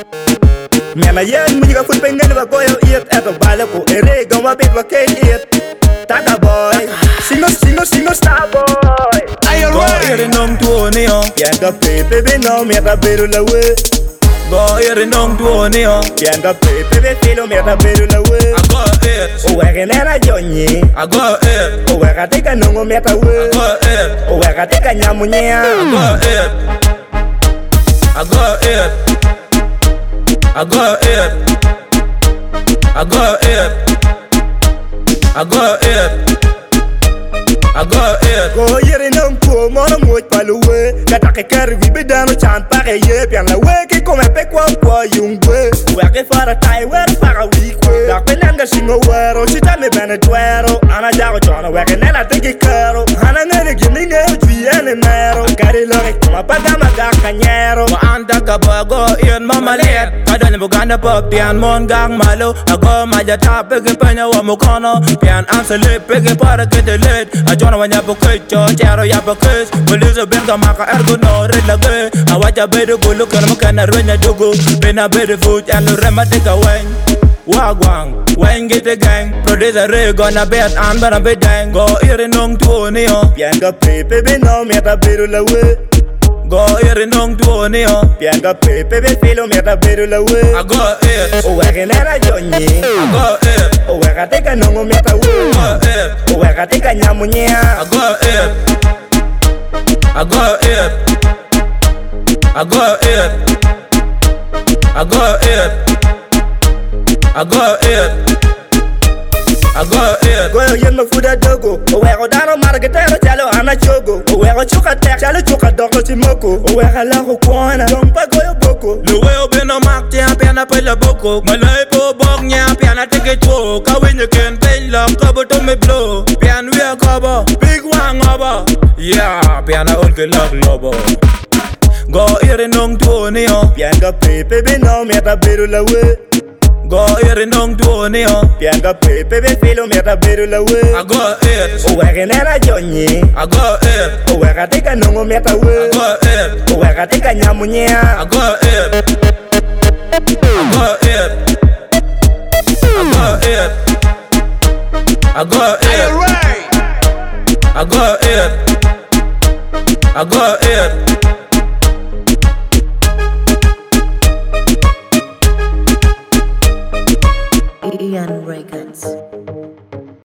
Mena yen musica full pengen va goyo iet eto bale ko ere goma bit va ken iet Taka boy Singo star boy Go ere nong tuoni o Pianga pepe be no meta beru la we Go ere nong tuoni o Pianga pepe be filo meta beru la we I go it O wege nena jonyi I go it O wega teka nongo meta we I go it O wega teka nyamunya I go it I go it I go it I go it I go it I go it Go yere nong po mona moj paluwe Kata ke kar vi bedano chan pare ye pian la we ke kome pe kwa yungwe Wege fara tai wer para wikwe Dak penanga singo wero Chita me bene dwero Ana jago chona wege nena teki karo Hana ngene gini nge ujwi ene mero Kari lori kuma paga maga kanyero Wa anda ka bago iyon mamalit Kadali buganda po pian mon gang malo Ago maja tape ke penya wa mukono Pian ansa lip peke para kete lit Ajona wanya po kecho chero ya po kes Belize benga maka ergo no red lage Awaja bedo gulu kana makana rwenya dugu Bena bedo food alo rema deka weng Wagwang, weng get the gang Producer Ray gonna bet and bana be dang Go ire nong tuoni o Pianga pepe be no meta beru la we Go ire nong tuoni o Pianga pepe be filo meta beru la we I go it O wege nena jonyi I go it O wega teka nongo meta we I go it O wega teka nyamunya I go it I go it I go it I go it I go it I go it Goyo yen ma fuda dogo O wego dano margetero chalo ana chogo O wego chuka tek chalo chuka doko timoko O wega lago kwana Dompa goyo boko Luweo beno mak tia piana pela boko Malay po bok nya piana teke tuo Kawinyo ken pen love kabo to me blow Pian we a cover big wang over Yeah piana ulke log lobo Go ire nong tuoni o Pianga pepe be no meta beru la we Go ire nong tuoni o Pianga pepe be filo meta beru la we I go it O wege nena jonyi I go it O wega teka nongo meta we I go it O wega teka nyamunya I go it I go it I go it I go it I go it I go it Ian Records.